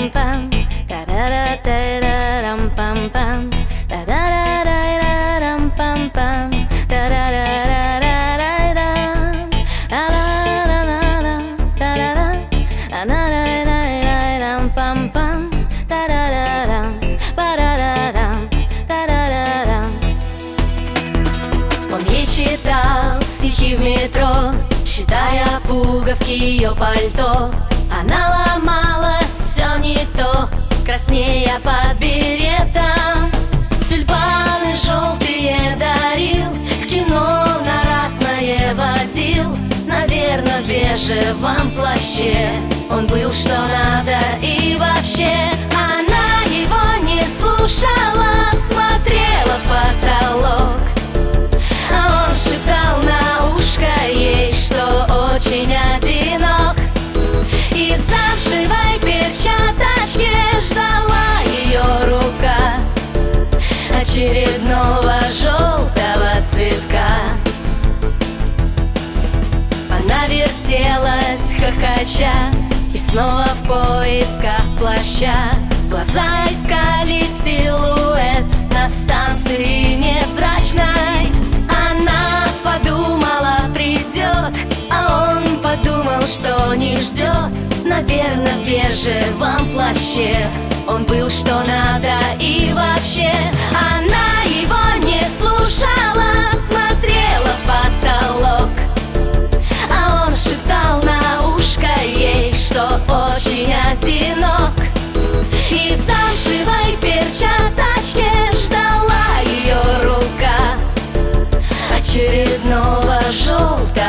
пам, та-да-да-да-да-рам пам пам, та-да-да-да-да-рам пам пам, та-да-да-да-да-да-рам, та-да-да-да-да, та-да-да, та-да-да-да-да-рам пам пам, та-да-да-дам, па-да-да-дам, та-да-да-дам. Он ей читал стихи в метро, считая пуговки ее пальто. Она ломалась, все не то, краснея под беретом. Тюльпаны желтые дарил, в кино на разное водил. Наверно, в бежевом плаще он был что надо и вообще. Она его не слушала, смотрела в потолок, а он шептал на ушко ей, что очень одинок. И в замшевой перчаточке ждала ее рука очередного желтого цветка. Она вертелась, хохоча, и снова в поисках плаща. Глаза искали силуэт на станции невзрачной. Она подумала, придет, а он подумал, что не ждет. Наверно, в бежевом плаще он был что надо и вообще. Она его не слушала, смотрела в потолок, а он шептал на ушко ей, что очень одинок. И в замшевой перчаточке ждала ее рука очередного желтого